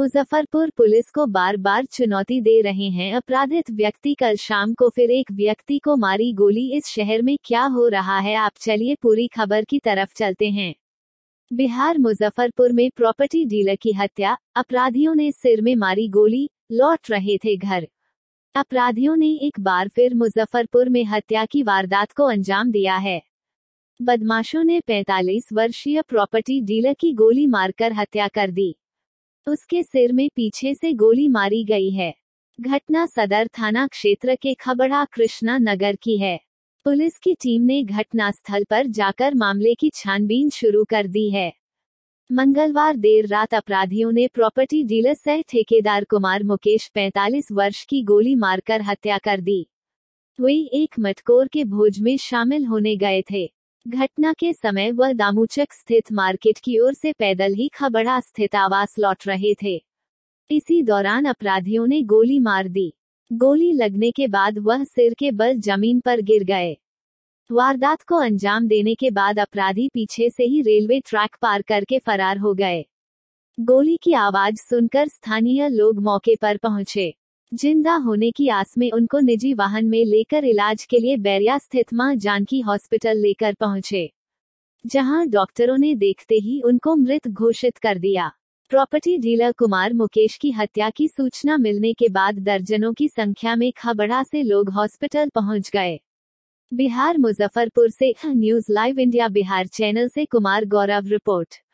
Muzaffarpur police को बार बार चुनौती दे रहे हैं अपराधित व्यक्ति। कल शाम को फिर एक व्यक्ति को मारी गोली। इस शहर में क्या हो रहा है, आप चलिए पूरी खबर की तरफ चलते हैं। बिहार मुजफ्फरपुर में प्रॉपर्टी डीलर की हत्या, अपराधियों ने सिर में मारी गोली, लौट रहे थे घर। अपराधियों ने एक बार फिर मुजफ्फरपुर में हत्या की वारदात को अंजाम दिया है। बदमाशों ने 45 वर्षीय प्रॉपर्टी डीलर की गोली मारकर हत्या कर दी। उसके सिर में पीछे से गोली मारी गई है। घटना सदर थाना क्षेत्र के खबड़ा कृष्णा नगर की है। पुलिस की टीम ने घटनास्थल पर जाकर मामले की छानबीन शुरू कर दी है। मंगलवार देर रात अपराधियों ने प्रॉपर्टी डीलर सह ठेकेदार कुमार मुकेश 45 वर्ष की गोली मारकर हत्या कर दी। वे एक मटकोर के भोज में शामिल होने गए थे। घटना के समय वह दामुचक स्थित मार्केट की ओर से पैदल ही खबड़ा स्थित आवास लौट रहे थे। इसी दौरान अपराधियों ने गोली मार दी। गोली लगने के बाद वह सिर के बल जमीन पर गिर गए। वारदात को अंजाम देने के बाद अपराधी पीछे से ही रेलवे ट्रैक पार करके फरार हो गए। गोली की आवाज सुनकर स्थानीय लोग मौके पर पहुंचे। जिंदा होने की आस में उनको निजी वाहन में लेकर इलाज के लिए बैरिया स्थित मां जानकी हॉस्पिटल लेकर पहुंचे, जहां डॉक्टरों ने देखते ही उनको मृत घोषित कर दिया। प्रॉपर्टी डीलर कुमार मुकेश की हत्या की सूचना मिलने के बाद दर्जनों की संख्या में खबड़ा से लोग हॉस्पिटल पहुंच गए। बिहार मुजफ्फरपुर से news live India Bihar channel से कुमार गौरव रिपोर्ट।